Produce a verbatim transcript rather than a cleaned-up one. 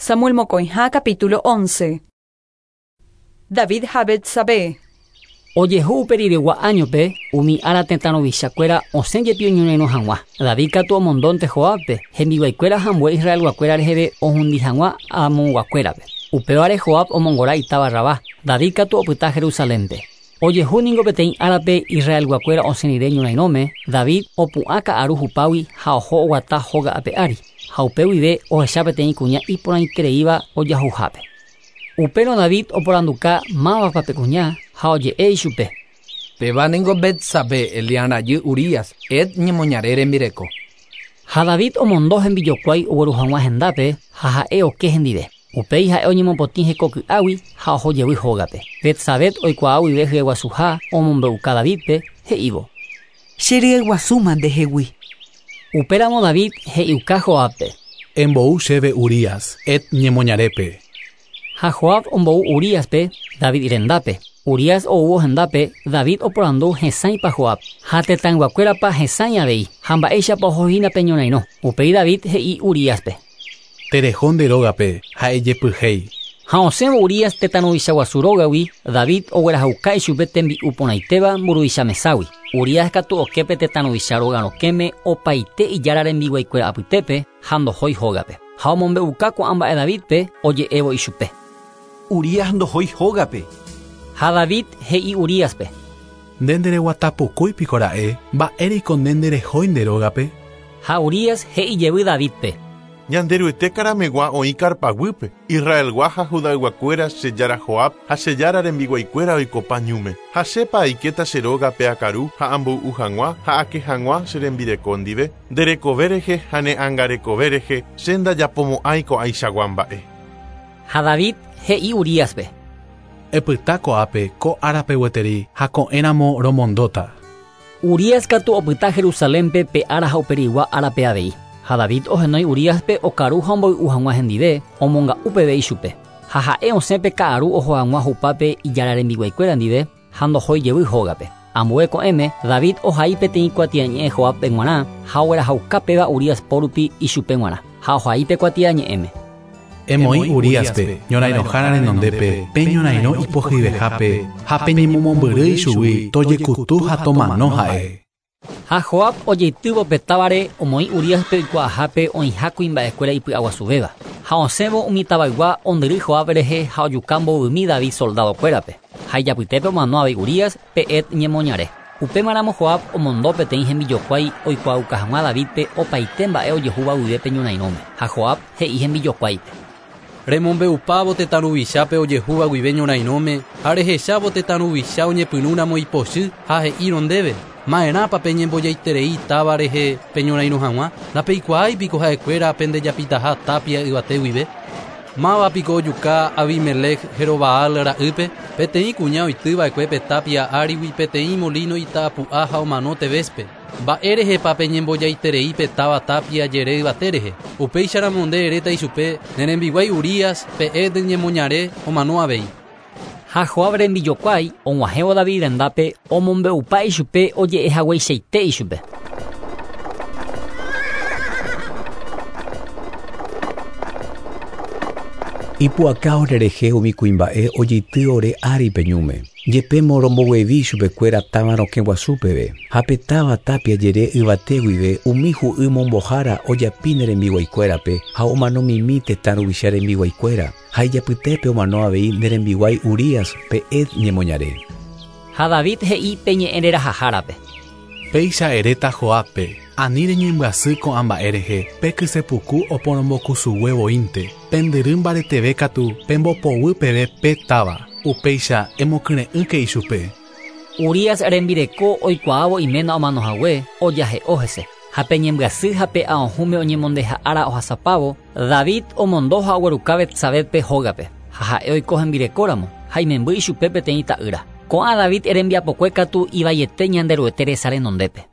Samuel Mokoiha, capítulo once. David ha Betsabé. Ojehu periregua añope, umi ara tentano bichacuera, osenye pioñoneno hangua. David catu mondonte joape, hemiguacuera hambue Israel guacuera rehebe ohundi hangua amu guacuerape. Upeare joap o mongora itaba rabá. David catu oputa Jerusalempe. Ojehu ningo petein arape Israel guacuera osenireño nainome, David opuaka arujupawi haojo guata joga apeari. Haupewibe o echapetein cuña y por ahí creíba oyahujape. Upero David oporanduka mava papecuña, haoye eishupe. Pebanengo Betsabé Eliana yu Urias, ed ñemoñarere mireko. Ha David o mondo en villocuay o borujanwa hendape, haha eo que hendide. Upei ha eo ñemopotinje koku awi, ha ojo yewi jogape. Betsabé oikuawi veje guasuja, o mombeuka Davidpe, he ibo. Sherie guasuman de hewi. Uperamo David he iuka joape. Embou sheve Urias, et ñemoñarepe. Ha Joab ombou Urias pe, David irendape. Urias o hubo hendape, David oporando Jesain pa Joab. Ha tetanguacuera pa Jesain abei, hamba eisha pa hojina peñonaino. Upei David he i Urias pe. Terejón de rogape, ha eye pujei. Ha osemo Urias tetanovishaguasurogawi, David o huerajaukai shubetembi uponaiteba muruishamesawi. Urias katu okepe tetanovisharogano keme o paite y yararen biguaikuera aputepe, hando hoi jogape. Ha omombe ukako amba e David pe, oye evo ishupe. Urias ndo hoi jogape. Ha David he i Urias pe. Dendere guatapu kui picorae, ba eriko dendere hoinde rogape. Ha Urias he i yevi David pe. Yanderuete karamegua oí karpaguipe. Israel guaja Judá guacuera sellara Joab, ha sellara rembiguaikuera oikopa ñume. Ha sepa aiketa seroga peakaru, ha ambu uhangua, ha akehangua serembirekondive. Derekovereje, ha ne angarekovereje, senda yapomo aiko aishaguamba'e. Ha David he i Urias pe. Epytako ape, ko arape hueteri, ha ko enamo romondota. Urias katu opyta Jerusalempe pe ara hauperiwa arape avei. Ha David ohenoi Urias pe o karu hamboi uhangua hendide, o monga upebe ishupe. Ha ha e onsepe karu ojo angua hupape y yarare miguaikuera ndide, hando hoi yewi jogape. Ambue ko eme, David o haipe teikuatiañe joab pe nguana, hauera haukapeba Urias porupi ishupe nguana. Ha o haipe kuatiañe eme. Emoi Urias pe, ñorainohara renondepe, peñoraino ipojivejape, ha peñemomombyry ishuwi, tojekutu ha tomano ha'e. Ha Joab ojeituvo petávare omoi Urias pe oikuaahápe oĩhákui mba'ekuéra ipy'aguasuveva. Ha osẽvo umitavaygua ondyry Joab rehe ha ojuka mboyvými David soldadokuérape. Ha ijapytépe omano avei Urias pe et ñemoñare. Upémaramo Joab omondo peteĩ hembijokuái oikuaauka hag̃ua Davidpe opaite mba'e ojehuva guive peñonainóme. Ha Joab he'i hembijokuáipe. Remombeupa tetanuvichápe ojehúva guive ñorainóme, ha rehechávo tetanuvichá oñepyrũramo ipochy ha he'írõ ndéve. Ma'erãpa peñembojaiterei táva rehe peñorairõ hag̃ua, napeikuaáipiko ha'ekuéra pendejapitaha Tapia yvate guive. Mávapiko ojuka Abimelech Jerobaal ra'ýpe, peteĩ kuña oitýva'ekue pe Tapia árigui peteĩ molino ita'apu'a ha omano Tevéspe. Mba'e rehepa peñembojaiterei pe táva Tapia jere yvate rehe. Upéicharamonde eréta ichupe nerembiguái Urias pe ed ñemoñare omano avei. Ha Joab rembijokuái og̃uahẽvo David rendápe omombeupa ichupe oje'ehagueichaite ichupe. Ipu'aka orerehe umi kuimba'e ojeity ore ári peñúme. Jepémo romboguevi chupekuéra táva rokẽ guasúpeve. Ha petáva Tapia jere yvate guive umi hu'y mombohára ojapi ne rembiguaikuérape ha omanomimi tetãruvicha rembiguaikuéra. Ha ijapytépe omano avei ne rembiguái Urias pe ed ñemoñare. Ha David he'i pe ñe'ẽrerahahárape. Péicha eréta Joabpe, ani reñembyasy ko amba'e rehe, pekysepuku oporombokusuguevoínte, pendyry mbareteve katu pembopovy peve pe táva. Upéicha emokyre'ỹke ichupe. Urias rembireko oikuaávo iména omanohague ojahe ohese. Ha peñembyasy ha pe aohũme oñemondeha ára ohasapávo, David omondo ha ogueruka Betsabépe hógape. Ha ha'e oiko hembirekóramo, ha imemby ichupe peteĩ ta'ýra. Ko'ã David rembiapokue katu ivaiete ñanderuete resa renondépe.